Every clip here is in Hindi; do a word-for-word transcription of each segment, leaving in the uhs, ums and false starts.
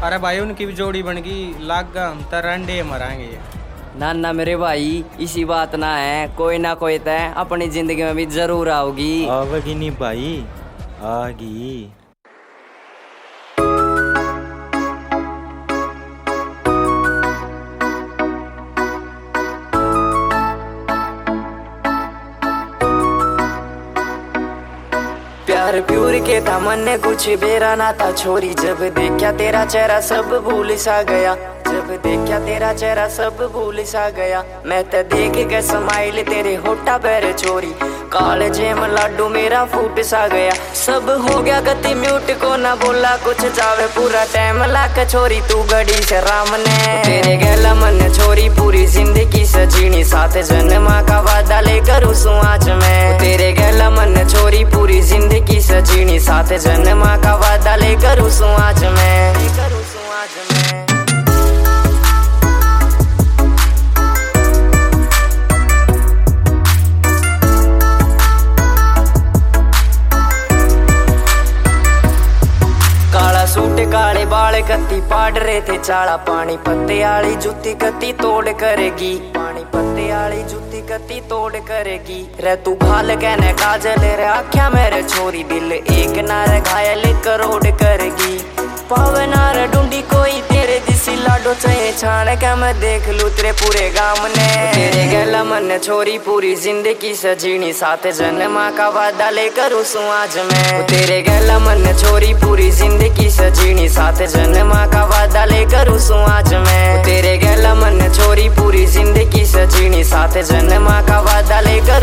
अरे भाई उनकी भी जोड़ी बन गई, लाग गा हम तर अंडे मरांगे। ना ना मेरे भाई इसी बात ना है, कोई ना कोई तय अपनी जिंदगी में भी जरूर आओगी। आवेगी नहीं भाई, आगी। प्यार प्यूर के था मन ने कुछ बेरा ना था छोरी, जब देखा तेरा चेहरा सब भूल सा गया, जब देखा तेरा चेहरा सब भूल सा गया। मैं तो देख के स्माइल तेरे होठा पैर छोरी, काले जेम लाडू मेरा फूट सा गया। सब हो गया गति म्यूट को ना बोला कुछ जावे, पूरा टाइम लाक छोरी तू गड़ी से राम ने। तेरे गला मन छोरी पूरी जिंदगी सजीनी, साथ जन्मा का वादा लेकर उसू आज मैं। तेरे गला मन छोरी पूरी जिंदगी सजीनी, साथ जन्मा का वादा लेकर उसू आज मैं, लेकर उसू आज मैं। सूट काले बाल कत्ती पाड़ रहे थे चाड़ा, पानी पत्ते आली जुत्ती कत्ती तोड़ करेगी, पानी पत्ते आली जुत्ती कत्ती तोड़ करेगी। रे तू भाल कहने काजल रे आख्या मेरे छोरी, दिल एक नार घायल करोड़ करेगी। पावे नार ढूंढी कोई तेरे दिसी लाडो चाहे छाड़ के मैं देख लू तेरे पूरे गांव ने। तेरे गला मन छोरी पूरी जिंदगी सजीनी, साथ जन्मा का वादा लेकर उसू आज मैं। तेरे गला मन छोरी पूरी जिंदगी सजीनी, साथ जन्मा का वादा लेकर उसू आज मैं। तेरे गला मन छोरी पूरी जिंदगी सजीनी, साथ जन्मा का वादा लेकर।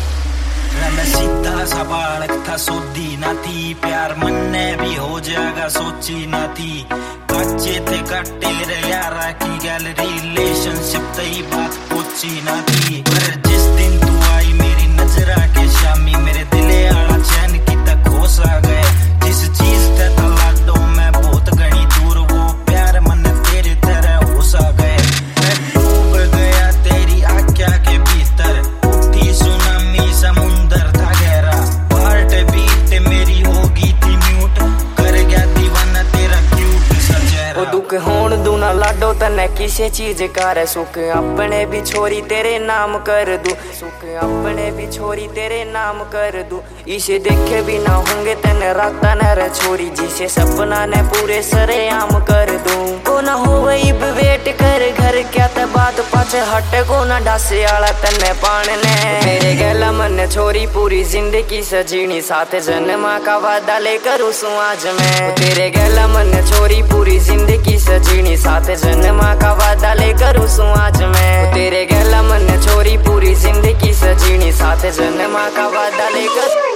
मैं सीधा सा बालक था, सोधी ना थी, प्यार मन ने भी हो जाएगा सोची ना थी। कच्चे थे कट्टे रे यारा की गैलरी, रिलेशनशिप तई बात पूछी ना थी। पर जिस दिन तू आई मेरी नजरा के शामी, मेरे दिले आला चैन की तक होश आ गया। जिस चीज ते तलाडो मैं बहुत घनी दूर, वो प्यार मन तेरे तरह होश आ गए। मैं डूब गया तेरी आख्या के भीतर, उठी सुनामी समुंदर था गहरा। हार्ट बीट मेरी होगी थी म्यूट, कर गया दीवाना तेरा क्यूट सा चेहरा। ओ दुख होन दूना लाडो तने किसे चीज कर, सुख अपने भी छोरी तेरे नाम कर दू, सुख अपने भी छोरी तेरे नाम कर दू। इसे देखे भी ना होंगे तेने राता न छोरी, जिसे सपना ने पूरे सरे आम कर दूं। को ना हो वही वेट कर घर क्या ते बात पाछे हट को ना डासे आला तने पान ने। मेरे गला मन छोरी पूरी जिंदगी सजीनी, साथ जन्मा का वादा लेकर उसू आज मैं। तेरे गला मन छोरी पूरी जिंदगी सजीनी, साथ जन्मा का वादा लेकर उसू आज मैं। तेरे गला मन छोरी पूरी जिंदगी सजीनी, साथ जन्मा का वादा लेकर।